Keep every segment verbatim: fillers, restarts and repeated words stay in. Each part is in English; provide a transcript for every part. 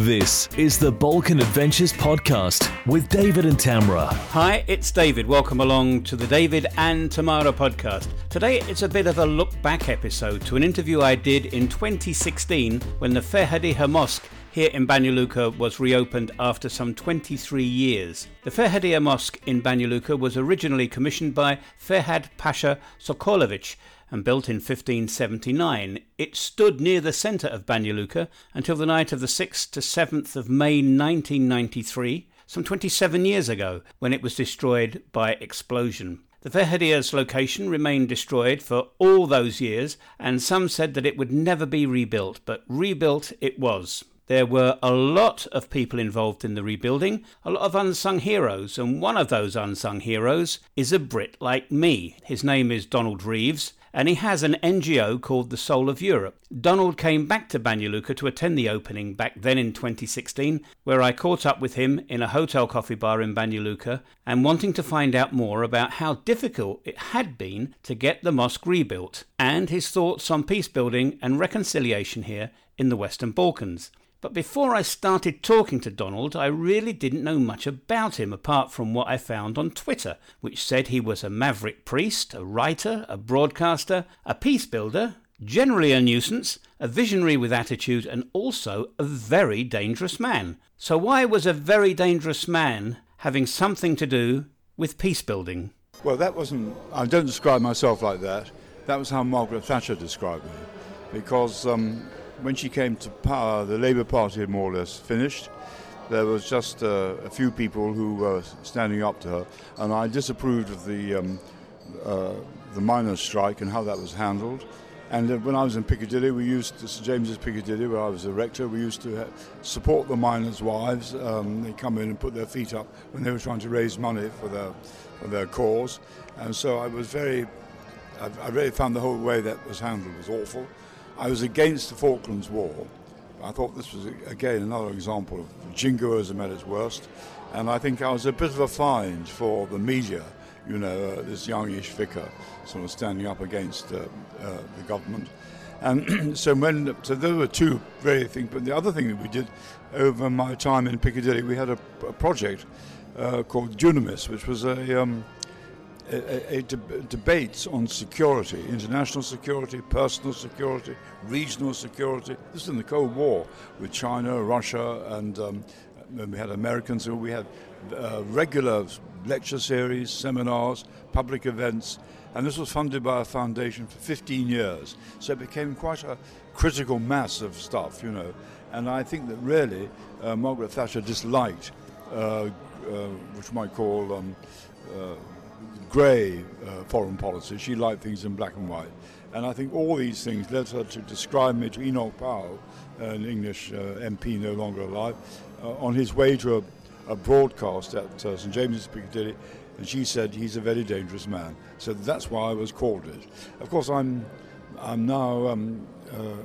This is the Balkan Adventures podcast with David and Tamara. Hi, it's David. Welcome along to the David and Tamara podcast. Today it's a bit of a look back episode to an interview I did in twenty sixteen when the Ferhadiye Mosque here in Banja Luka was reopened after some twenty-three years. The Ferhadiye Mosque in Banja Luka was originally commissioned by Ferhad Pasha Sokolovic and built in fifteen seventy-nine. It stood near the centre of Banja Luka until the night of the sixth to seventh of May nineteen ninety-three, some twenty-seven years ago, when it was destroyed by explosion. The Ferhadiye's location remained destroyed for all those years, and some said that it would never be rebuilt, but rebuilt it was. There were a lot of people involved in the rebuilding, a lot of unsung heroes, and one of those unsung heroes is a Brit like me. His name is Donald Reeves, and he has an N G O called The Soul of Europe. Donald came back to Banja Luka to attend the opening back then in twenty sixteen, where I caught up with him in a hotel coffee bar in Banja Luka, and wanting to find out more about how difficult it had been to get the mosque rebuilt, and his thoughts on peace building and reconciliation here in the Western Balkans. But before I started talking to Donald, I really didn't know much about him apart from what I found on Twitter, which said he was a maverick priest, a writer, a broadcaster, a peace builder, generally a nuisance, a visionary with attitude, and also a very dangerous man. So why was a very dangerous man having something to do with peace building? Well, that wasn't... I don't describe myself like that. That was how Margaret Thatcher described me. Because... Um, When she came to power, the Labour Party had more or less finished. There was just uh, a few people who were standing up to her, and I disapproved of the um, uh, the miners' strike and how that was handled. And uh, when I was in Piccadilly, we used to, St James's Piccadilly, where I was a rector, we used to ha- support the miners' wives. Um, they come in and put their feet up when they were trying to raise money for their for their cause. And so I was very, I, I really found the whole way that was handled was awful. I was against the Falklands War. I thought this was, again, another example of jingoism at its worst. And I think I was a bit of a find for the media, you know, uh, this youngish vicar sort of standing up against uh, uh, the government. And so when, so there were two very things. But the other thing that we did over my time in Piccadilly, we had a, a project uh, called Dunamis, which was a... Um, A, a, a deb- debates on security, international security, personal security, regional security. This is in the Cold War with China, Russia, and um, we had Americans. We had uh, regular lecture series, seminars, public events, and this was funded by a foundation for fifteen years. So it became quite a critical mass of stuff, you know. And I think that really uh, Margaret Thatcher disliked, uh, uh, which you might call um, uh, grey uh, foreign policy. She liked things in black and white. And I think all these things led her to describe me to Enoch Powell, an English uh, M P no longer alive, uh, on his way to a, a broadcast at uh, St James's Piccadilly, and she said he's a very dangerous man. So that's why I was called it. Of course, I'm I'm now um, uh,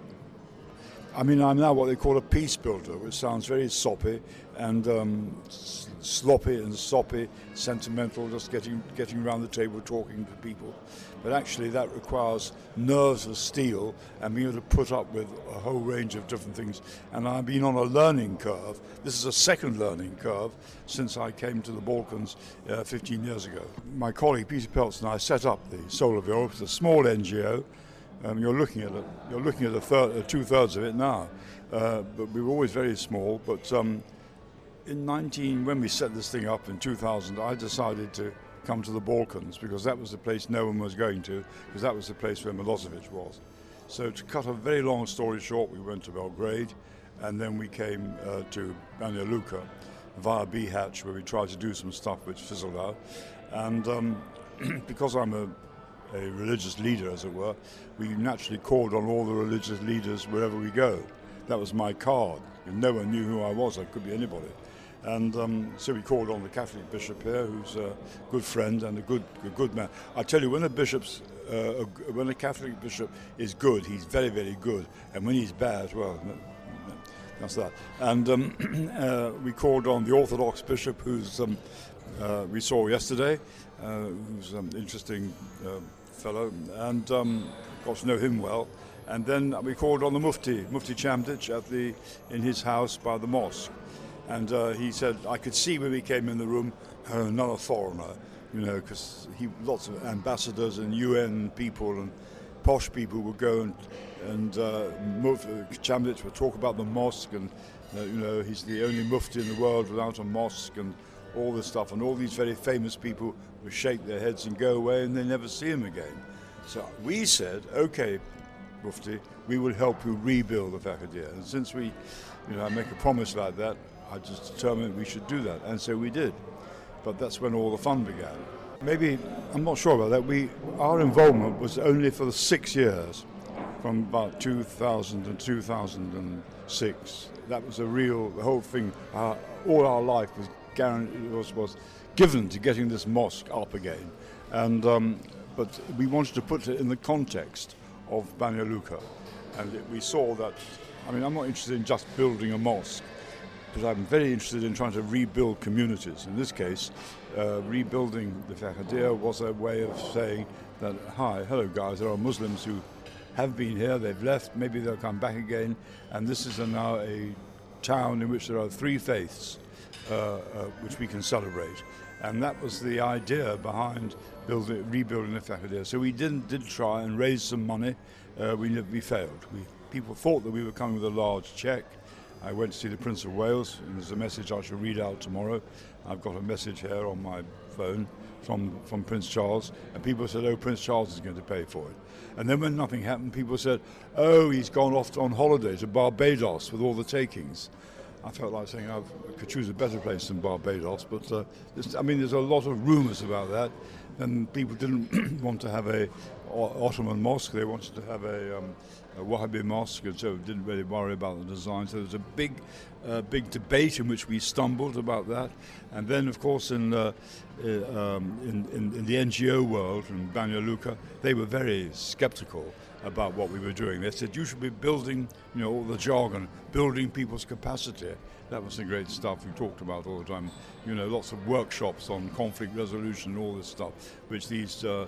I mean I'm now what they call a peace builder, which sounds very soppy and um, s- sloppy and soppy, sentimental, just getting getting around the table talking to people. But actually that requires nerves of steel and being able to put up with a whole range of different things. And I've been on a learning curve. This is a second learning curve since I came to the Balkans uh, fifteen years ago. My colleague Peter Peltz and I set up the Soul of Europe. It's a small N G O. Um, you're looking at a, you're looking at a third, uh, two thirds of it now. Uh, but we were always very small. But um, in nineteen, when we set this thing up in two thousand, I decided to come to the Balkans because that was the place no one was going to, because that was the place where Milosevic was. So to cut a very long story short, we went to Belgrade, and then we came uh, to Banja Luka via Bihać, where we tried to do some stuff which fizzled out. And um, because I'm a, a religious leader, as it were, we naturally called on all the religious leaders wherever we go. That was my card. No one knew who I was. I could be anybody. And um, so we called on the Catholic bishop here, who's a good friend and a good a good man. I tell you, when a bishop's uh, a, when a Catholic bishop is good, he's very, very good. And when he's bad, well, that's that. And um, uh, we called on the Orthodox bishop, who's um, uh, we saw yesterday, uh, who's an interesting uh, fellow, and um, of course know him well. And then we called on the Mufti, Mufti Chamdich, at the in his house by the mosque. And uh, he said, I could see when we came in the room, uh, another foreigner, you know, because he lots of ambassadors and U N people and posh people would go and and uh, Mufti Chamdich would talk about the mosque, and uh, you know, he's the only Mufti in the world without a mosque, and all this stuff, and all these very famous people would shake their heads and go away, and they never see him again. So we said, okay, Mufti, we will help you rebuild the Fahidiyya. And since we, you know, I make a promise like that, I just determined we should do that, and so we did. But that's when all the fun began. Maybe, I'm not sure about that, we, our involvement was only for the six years, from about two thousand and two thousand six. That was a real, the whole thing, uh, all our life was, guaranteed, was, was given to getting this mosque up again. And um, but we wanted to put it in the context of Banja Luka, and it, we saw that, I mean, I'm not interested in just building a mosque, but I'm very interested in trying to rebuild communities. In this case, uh, rebuilding the Fahidiyya was a way of saying that, hi, hello guys, there are Muslims who have been here, they've left, maybe they'll come back again, and this is a, now a town in which there are three faiths uh, uh, which we can celebrate. And that was the idea behind building, rebuilding the Fahidiyya. So we didn't did try and raise some money. Uh, we we failed. We, people thought that we were coming with a large cheque. I went to see the Prince of Wales, and there's a message I shall read out tomorrow. I've got a message here on my phone from, from Prince Charles, and people said, oh, Prince Charles is going to pay for it. And then when nothing happened, people said, oh, he's gone off on holiday to Barbados with all the takings. I felt like saying I could choose a better place than Barbados, but uh, I mean, there's a lot of rumours about that, and people didn't want to have a Ottoman mosque. They wanted to have a, um, a Wahhabi mosque, and so didn't really worry about the design. So there was a big, uh, big debate in which we stumbled about that, and then, of course, in uh, um, in, in, in the N G O world, in Banja Luka, they were very sceptical about what we were doing. They said, you should be building, you know, all the jargon, building people's capacity. That was the great stuff we talked about all the time. You know, lots of workshops on conflict resolution and all this stuff, which these uh,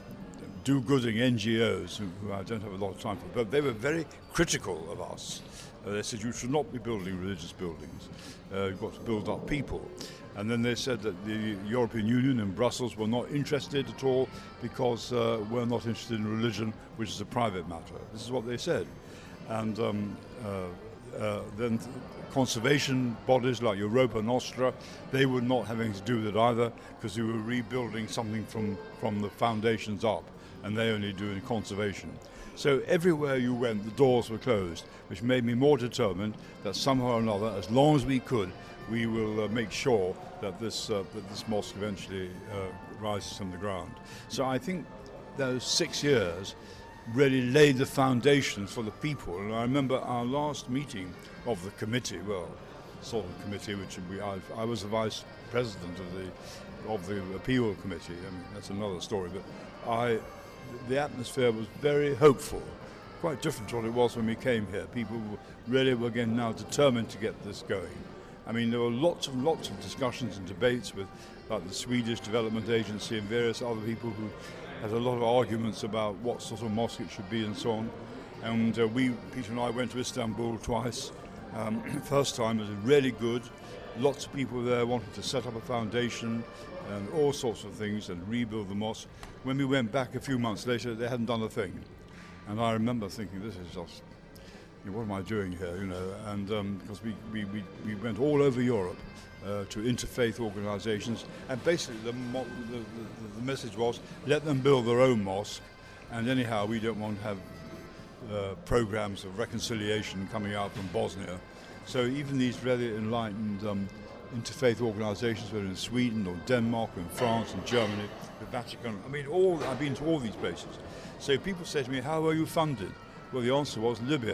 do-gooding N G Os, who, who I don't have a lot of time for, but they were very critical of us. Uh, they said, you should not be building religious buildings. Uh, you've got to build up people. And then they said that the European Union and Brussels were not interested at all because uh, we're not interested in religion, which is a private matter. This is what they said. And um, uh, uh, then th- conservation bodies like Europa Nostra, they were not having to do that either because we were rebuilding something from, from the foundations up, and they only do in conservation. So everywhere you went, the doors were closed, which made me more determined that somehow or another, as long as we could, we will uh, make sure that this uh, that this mosque eventually uh, rises from the ground. So I think those six years really laid the foundations for the people. And I remember our last meeting of the committee, well, sort of committee, which we, I, I was the vice president of the of the appeal committee. I mean, that's another story. But I, the atmosphere was very hopeful, quite different to what it was when we came here. People really were again now determined to get this going. I mean, there were lots and lots of discussions and debates with like the Swedish Development Agency and various other people who had a lot of arguments about what sort of mosque it should be and so on. And uh, we, Peter and I, went to Istanbul twice. Um, first time was really good. Lots of people there wanted to set up a foundation and all sorts of things and rebuild the mosque. When we went back a few months later, they hadn't done a thing. And I remember thinking, this is just, you know, what am I doing here, you know? And um, because we, we, we, we went all over Europe uh, to interfaith organizations, and basically the, mo- the, the, the message was, let them build their own mosque, and anyhow, we don't want to have uh, programs of reconciliation coming out from Bosnia. So even these really enlightened um, interfaith organizations, whether in Sweden or Denmark or in France and Germany, the Vatican, I mean, all I've been to all these places. So people say to me, how were you funded? Well, the answer was Libya.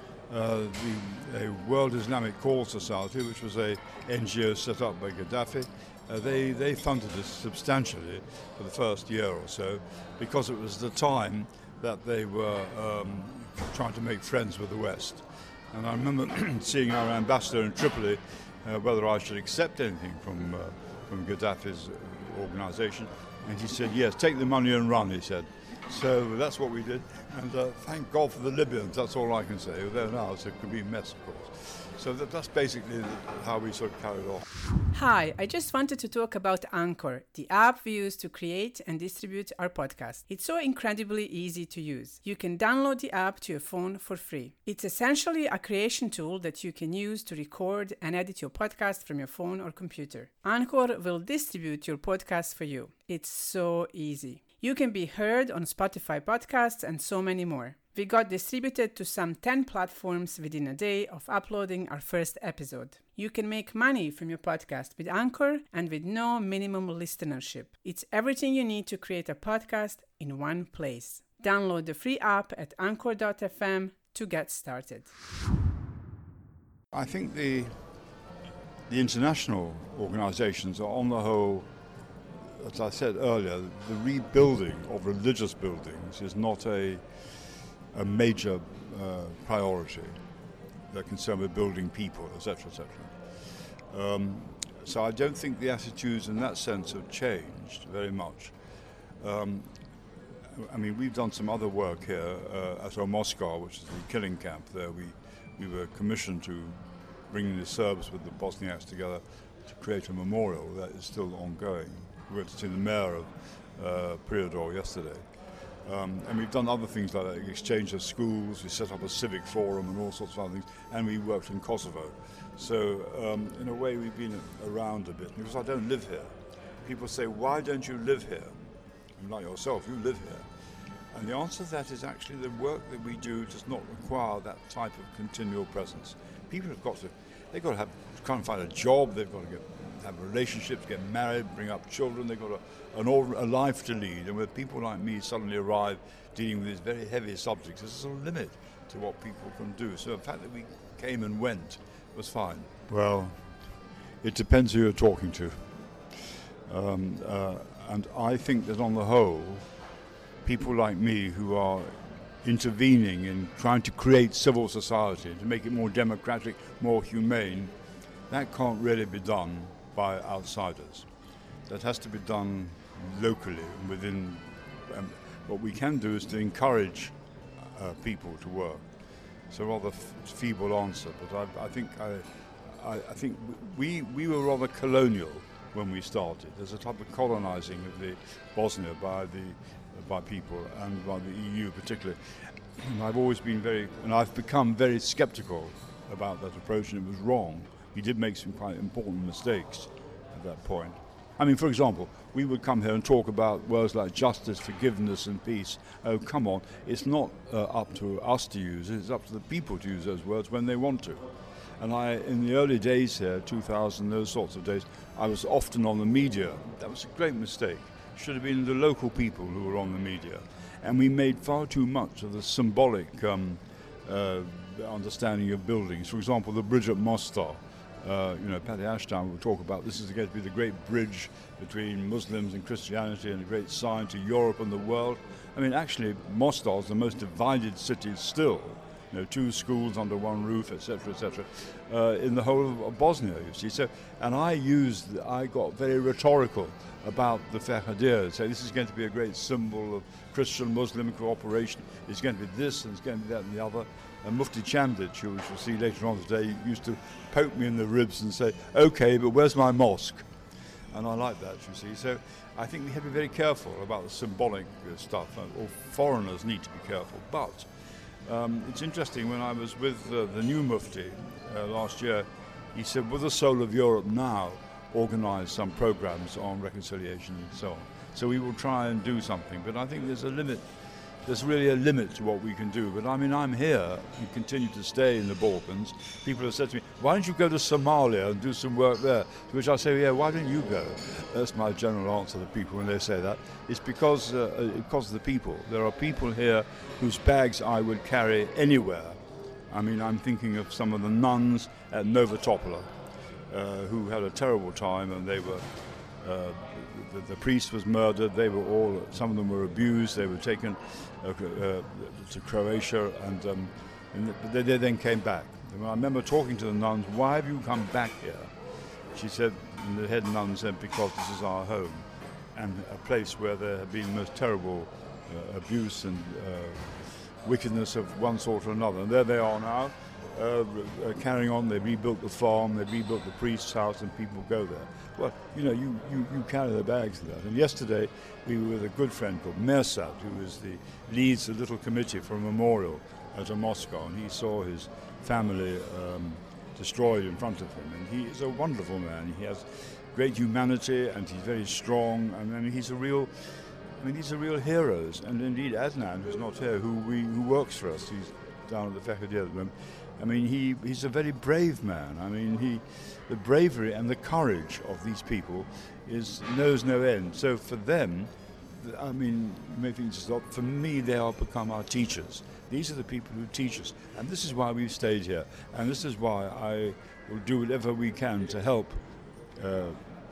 Uh, the a World Islamic Call Society, which was a N G O set up by Gaddafi, uh, they, they funded us substantially for the first year or so because it was the time that they were um, trying to make friends with the West. And I remember seeing our ambassador in Tripoli uh, whether I should accept anything from, uh, from Gaddafi's organization, and he said, yes, take the money and run, he said. So that's what we did, and uh, thank God for the Libyans, that's all I can say. They're now, so it could be a mess, of course. So that, that's basically how we sort of carried on. Hi, I just wanted to talk about Anchor, the app we use to create and distribute our podcast. It's so incredibly easy to use. You can download the app to your phone for free. It's essentially a creation tool that you can use to record and edit your podcast from your phone or computer. Anchor will distribute your podcast for you. It's so easy. You can be heard on Spotify podcasts and so many more. We got distributed to some ten platforms within a day of uploading our first episode. You can make money from your podcast with Anchor and with no minimum listenership. It's everything you need to create a podcast in one place. Download the free app at anchor dot f m to get started. I think the the international organizations are on the whole, as I said earlier, the rebuilding of religious buildings is not a a major uh, priority. They're concerned with building people, et cetera, et cetera. Um, so I don't think the attitudes in that sense have changed very much. Um, I mean, we've done some other work here uh, at Moscow, which is the killing camp there. We, we were commissioned to bring the Serbs with the Bosniaks together to create a memorial that is still ongoing. We went to see the mayor of uh, Prijedor yesterday. Um, and we've done other things like that, exchange of schools, we set up a civic forum and all sorts of other things, and we worked in Kosovo. So um, in a way we've been around a bit, because I don't live here. People say, why don't you live here? And like yourself, you live here. And the answer to that is actually the work that we do does not require that type of continual presence. People have got to, they've got to have, can't find a job, they've got to get, have relationships, get married, bring up children, they've got a, an old, a life to lead. And when people like me suddenly arrive dealing with these very heavy subjects, there's a limit to what people can do. So the fact that we came and went was fine. Well, it depends who you're talking to. Um, uh, and I think that on the whole, people like me who are intervening in trying to create civil society, to make it more democratic, more humane, that can't really be done by outsiders. That has to be done locally within. Um, what we can do is to encourage uh, people to work. It's a rather f- feeble answer, but I, I think I, I, I think we we were rather colonial when we started. There's a type of colonizing of the Bosnia by the by people and by the E U particularly. And I've always been very, and I've become very sceptical about that approach, and it was wrong. We did make some quite important mistakes at that point. I mean, for example, we would come here and talk about words like justice, forgiveness and peace. Oh, come on, it's not uh, up to us to use it, it's up to the people to use those words when they want to. And I, in the early days here, two thousand, those sorts of days, I was often on the media. That was a great mistake. It should have been the local people who were on the media. And we made far too much of the symbolic um, uh, understanding of buildings. For example, the bridge at Mostar. Uh, you know, Patty Ashton will talk about this is going to be the great bridge between Muslims and Christianity and a great sign to Europe and the world. I mean, actually, Mostar is the most divided city still. You know, two schools under one roof, et cetera, et cetera, uh, in the whole of Bosnia, you see. So, and I used, I got very rhetorical about the Ferhadir. So this is going to be a great symbol of Christian-Muslim cooperation. It's going to be this, and it's going to be that and the other. And Mufti Chamdic, who which we'll see later on today, used to poke me in the ribs and say, okay, but where's my mosque? And I like that, you see. So I think we have to be very careful about the symbolic uh, stuff. All foreigners need to be careful. But um, it's interesting, when I was with uh, the new Mufti uh, last year, he said, with the soul of Europe now, organise some programs on reconciliation and so on. So we will try and do something. But I think there's a limit. There's really a limit to what we can do. But I mean, I'm here and continue to stay in the Balkans. People have said to me, why don't you go to Somalia and do some work there? To which I say, yeah, why don't you go? That's my general answer to people when they say that. It's because, uh, because of the people. There are people here whose bags I would carry anywhere. I mean, I'm thinking of some of the nuns at Novatopola uh, who had a terrible time, and they were uh, the, the priest was murdered. They were all, some of them were abused. They were taken uh, uh, to Croatia, and, um, and they, they then came back. And I remember talking to the nuns, why have you come back here? She said, and the head nun said, because this is our home, and a place where there have been the most terrible uh, abuse and uh, wickedness of one sort or another. And there they are now, uh, uh, carrying on. They rebuilt the farm, they rebuilt the priest's house, and people go there. Well, you know, you, you, you carry the bags of that. And yesterday we were with a good friend called Mersat, who is the leads the little committee for a memorial at a Moscow, and he saw his family um, destroyed in front of him. And he is a wonderful man. He has great humanity, and he's very strong. And I mean, he's a real, I mean, these are real heroes. And indeed, Adnan, who's not here, who we who works for us, he's down at the Fekhadir at the moment. I mean, he, he's a very brave man. I mean, he, the bravery and the courage of these people is knows no end. So for them, I mean, you may think just for me, they are become our teachers. These are the people who teach us, and this is why we've stayed here, and this is why I will do whatever we can to help uh,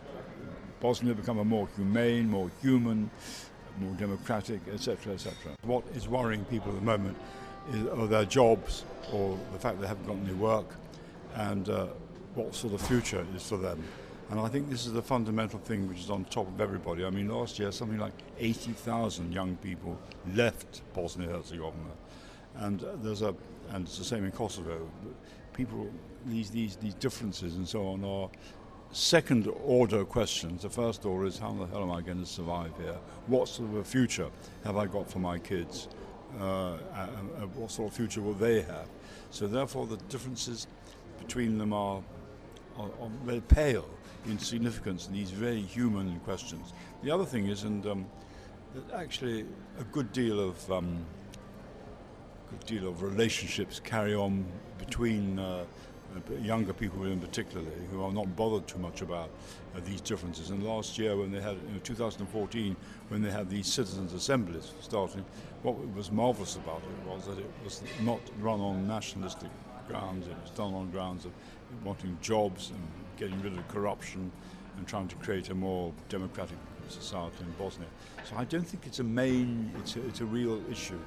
Bosnia become a more humane, more human, more democratic, et cetera, et cetera. What is worrying people at the moment is, are their jobs, or the fact they haven't got any work, and uh, what sort of future is for them. And I think this is the fundamental thing which is on top of everybody. I mean, last year something like eighty thousand young people left Bosnia-Herzegovina. And uh, there's a, and it's the same in Kosovo. People, these these these differences and so on are second-order questions. The first order is, how the hell am I going to survive here? What sort of a future have I got for my kids? Uh, and, and what sort of future will they have? So therefore, the differences between them are, are, are very pale in significance in these very human questions. The other thing is, and um, that actually a good deal of um, good deal of relationships carry on between uh, younger people in particularly, who are not bothered too much about uh, these differences. And last year, when they had, in two thousand fourteen, when they had these citizens' assemblies starting, what was marvellous about it was that it was not run on nationalistic grounds. It was done on grounds of wanting jobs and getting rid of corruption and trying to create a more democratic society in Bosnia. So I don't think it's a main, it's a, it's a real issue.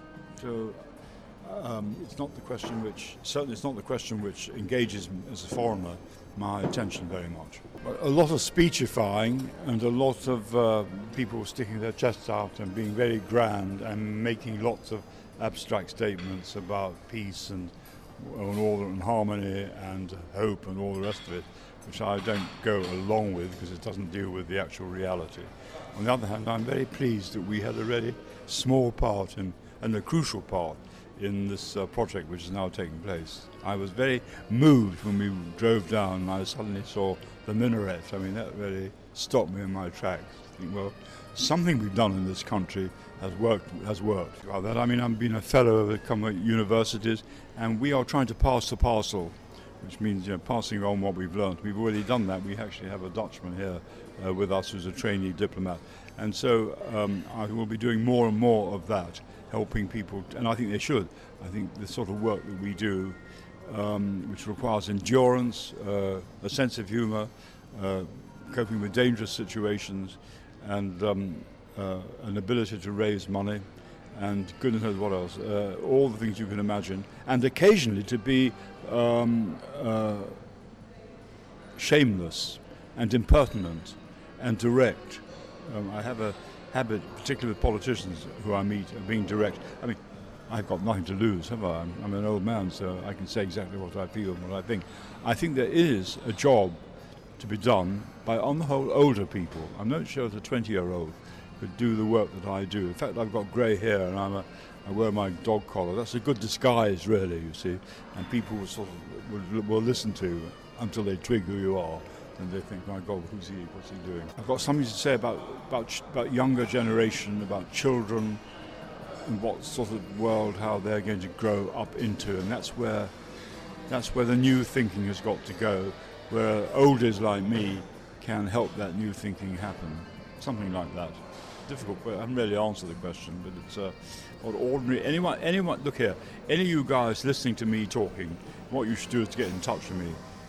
So um, it's not the question which, certainly it's not the question which engages, as a foreigner, my attention very much. A lot of speechifying and a lot of uh, people sticking their chests out and being very grand and making lots of abstract statements about peace and, and order and harmony and hope and all the rest of it, which I don't go along with because it doesn't deal with the actual reality. On the other hand, I'm very pleased that we had a really small part in, and a crucial part in this uh, project which is now taking place. I was very moved when we drove down and I suddenly saw the minaret. I mean, that really stopped me in my tracks. I think, well, something we've done in this country has worked. Has worked. Well, that, I mean, I've been a fellow of a couple of universities, and we are trying to pass the parcel, which means, you know, passing on what we've learned. We've already done that. We actually have a Dutchman here uh, with us who's a trainee diplomat. And so um, I will be doing more and more of that, helping people, and I think they should. I think the sort of work that we do, um, which requires endurance, uh, a sense of humour, uh, coping with dangerous situations, and um, uh, an ability to raise money, and goodness knows what else, uh, all the things you can imagine, and occasionally to be um, uh, shameless and impertinent and direct. Um, I have a habit, particularly with politicians who I meet, of being direct. I mean, I've got nothing to lose, have I? I'm, I'm an old man, so I can say exactly what I feel and what I think. I think there is a job to be done by, on the whole, older people. I'm not sure that a twenty-year-old could do the work that I do. In fact, I've got grey hair and I'm a, I wear my dog collar. That's a good disguise, really, you see, and people will sort of will, will listen to until they twig who you are. And they think, my God, who's he? What's he doing? I've got something to say about about about younger generation, about children, and what sort of world, how they're going to grow up into, and that's where that's where the new thinking has got to go, where oldies like me can help that new thinking happen. Something like that. Difficult, but I haven't really answered the question, but it's uh, what ordinary anyone anyone look here, any of you guys listening to me talking, what you should do is to get in touch with me.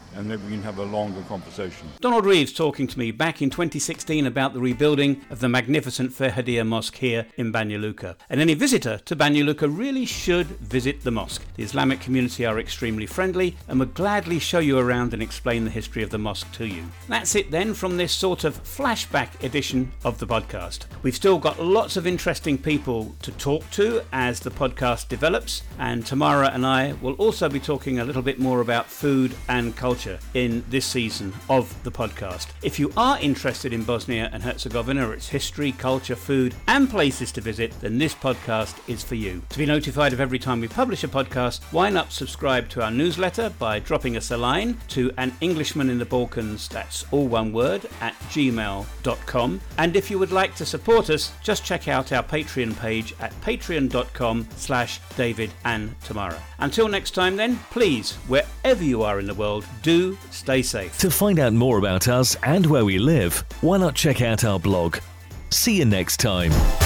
and then we can have a longer conversation. Donald Reeves talking to me back in twenty sixteen about the rebuilding of the magnificent Ferhadia Mosque here in Banja Luka. And any visitor to Banja Luka really should visit the mosque. The Islamic community are extremely friendly and would gladly show you around and explain the history of the mosque to you. That's it then from this sort of flashback edition of the podcast. We've still got lots of interesting people to talk to as the podcast develops, and Tamara and I will also be talking a little bit more about food and culture in this season of the podcast. If you are interested in Bosnia and Herzegovina, its history, culture, food and places to visit, then this podcast is for you. To be notified of every time we publish a podcast, why not subscribe to our newsletter by dropping us a line to an Englishman in the Balkans, that's all one word, at gmail dot com. And if you would like to support us, just check out our Patreon page at patreon.com slash David and Tamara. Until next time then, please, wherever you are in the world, do stay safe. To find out more about us and where we live, why not check out our blog? See you next time.